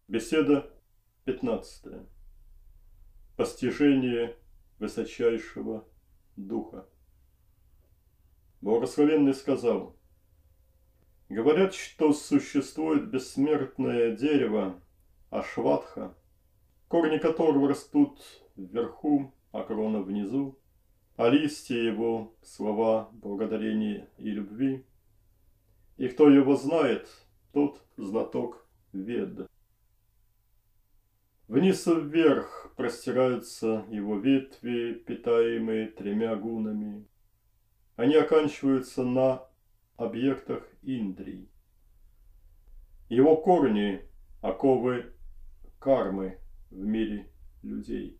Беседа 15. Постижение высочайшего духа. Благословенный сказал: говорят, что существует бессмертное дерево Ашватха, корни которого растут вверху, а крона внизу, а листья его — слова благодарения и любви. И кто его знает, тот знаток Вед. Вниз и вверх простираются его ветви, питаемые тремя гунами. Они оканчиваются на объектах индрий. Его корни — оковы кармы в мире людей.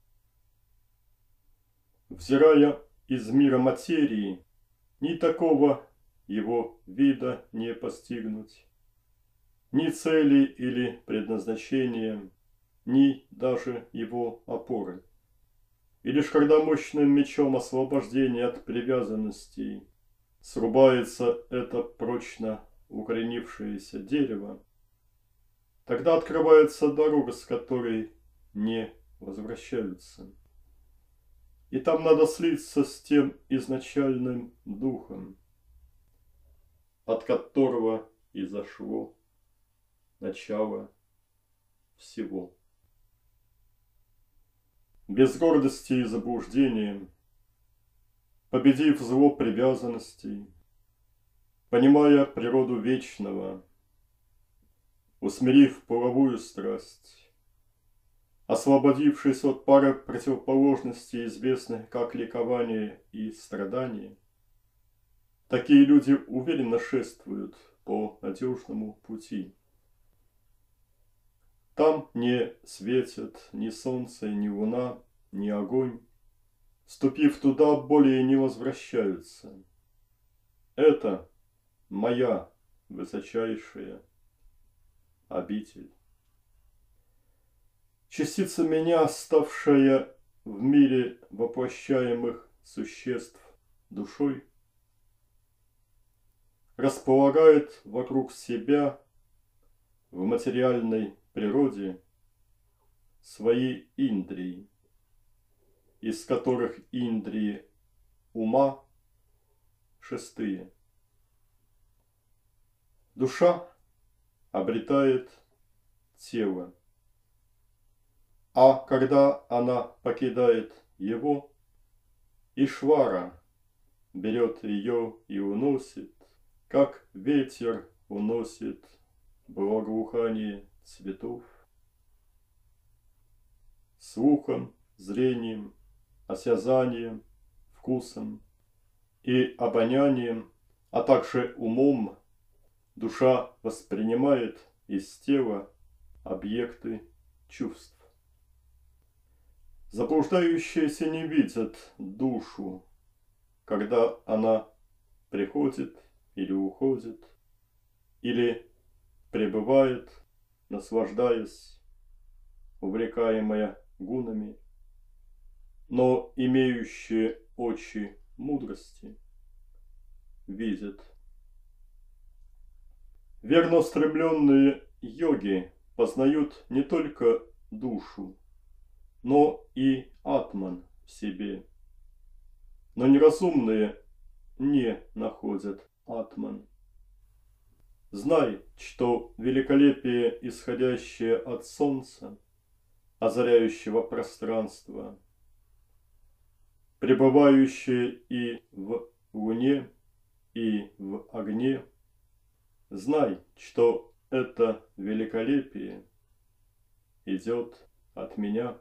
Взирая из мира материи, ни такого его вида не постигнуть, ни цели или предназначения, ни даже его опоры. И лишь когда мощным мечом освобождения от привязанностей срубается это прочно укоренившееся дерево, тогда открывается дорога, с которой не возвращаются. И там надо слиться с тем изначальным духом, от которого изошло начало всего. Без гордости и заблуждения, победив зло привязанностей, понимая природу вечного, усмирив половую страсть, освободившись от пары противоположностей, известных как ликование и страдание, такие люди уверенно шествуют по надежному пути. Там не светят ни солнце, ни луна, ни огонь. Ступив туда, более не возвращаются. Это моя высочайшая обитель. Частица меня, ставшая в мире воплощаемых существ душой, располагает вокруг себя в материальной природе свои индрии, из которых индрии ума шестые. Душа обретает тело, а когда она покидает его, Ишвара берет ее и уносит, как ветер уносит благоухание цветов. Слухом, зрением, осязанием, вкусом и обонянием, а также умом душа воспринимает из тела объекты чувств. Заблуждающиеся не видят душу, когда она приходит или уходит, или пребывает, наслаждаясь, увлекаемая гунами, но имеющие очи мудрости видят. Верно устремленные йоги познают не только душу, но и атман в себе. Но неразумные не находят атман. Знай, что великолепие, исходящее от солнца, озаряющего пространство, пребывающее и в луне, и в огне, знай, что это великолепие идет от меня.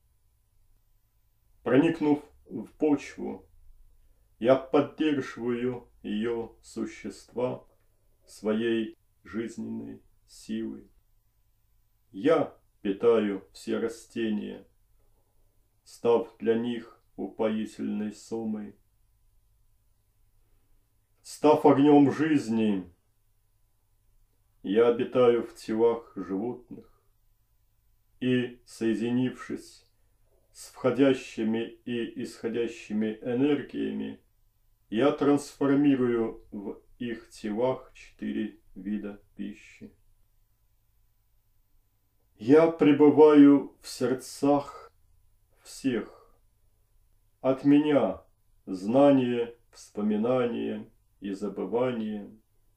Проникнув в почву, я поддерживаю ее существа своей жизненной силой. Я питаю все растения, став для них упоительной сомой. Став огнем жизни, я обитаю в телах животных и, соединившись с входящими и исходящими энергиями, я трансформирую в их телах 4 вида пищи. Я пребываю в сердцах всех. От меня знание, вспоминание и забывание.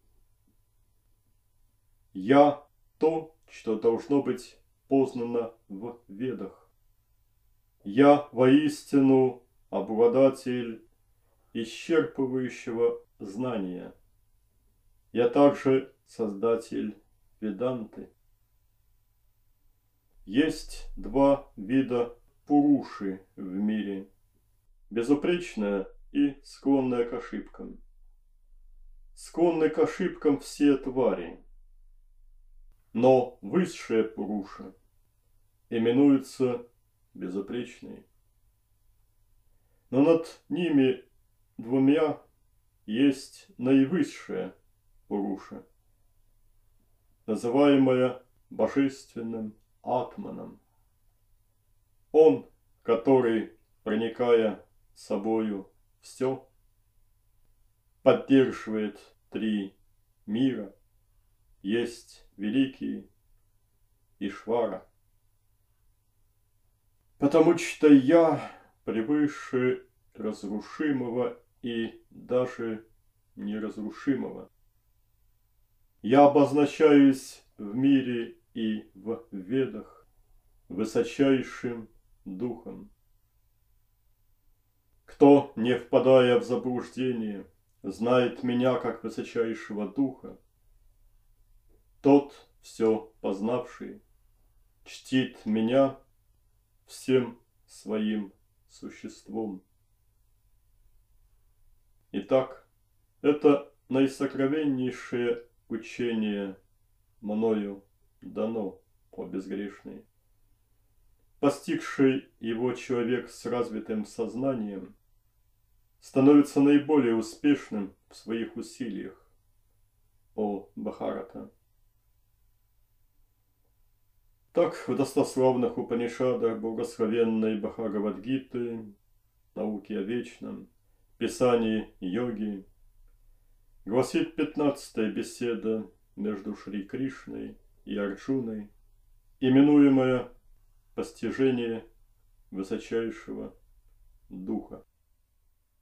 Я то, что должно быть познано в Ведах. Я воистину обладатель исчерпывающего знания. Я также создатель Веданты. Есть два вида пуруши в мире: безупречная и склонная к ошибкам. Склонны к ошибкам все твари, но высшая пуруша именуется безупречной. Но над ними двумя есть наивысшая пуруша, называемая божественным атманом. Он, который, проникая собою все, поддерживает три мира, есть великий Ишвара. Потому что я превыше разрушимого и даже неразрушимого. Я обозначаюсь в мире и в Ведах высочайшим духом. Кто, не впадая в заблуждение, знает меня как высочайшего духа, тот, все познавший, чтит меня всем своим существом. Итак, это наисокровеннейшее учение мною дано, о безгрешный. Постигший его человек с развитым сознанием становится наиболее успешным в своих усилиях, о Бхарата. Так в достославных Упанишадах благословенной Бхагавад-гиты, науки о вечном, писании йоги, гласит 15-я беседа между Шри Кришной и Арджуной, именуемая постижение высочайшего духа.